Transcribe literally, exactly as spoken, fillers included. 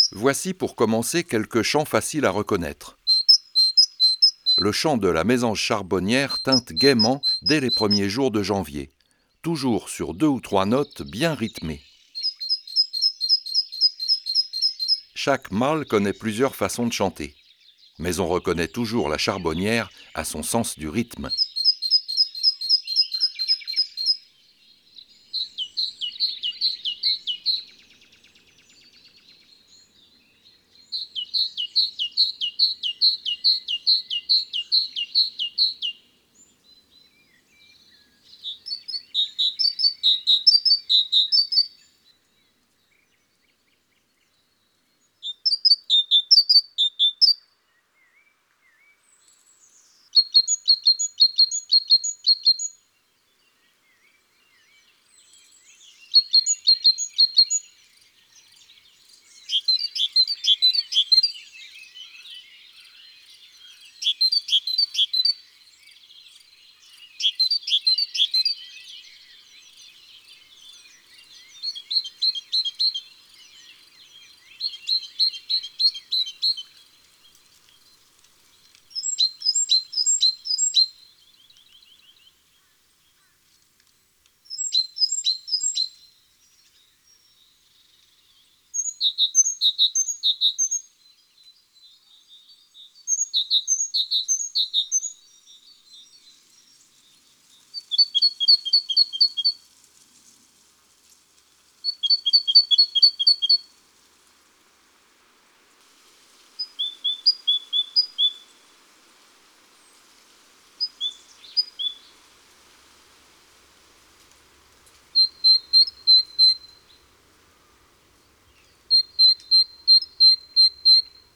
Voici pour commencer quelques chants faciles à reconnaître. Le chant de la mésange charbonnière teinte gaiement dès les premiers jours de janvier, toujours sur deux ou trois notes bien rythmées. Chaque mâle connaît plusieurs façons de chanter, mais on reconnaît toujours la charbonnière à son sens du rythme.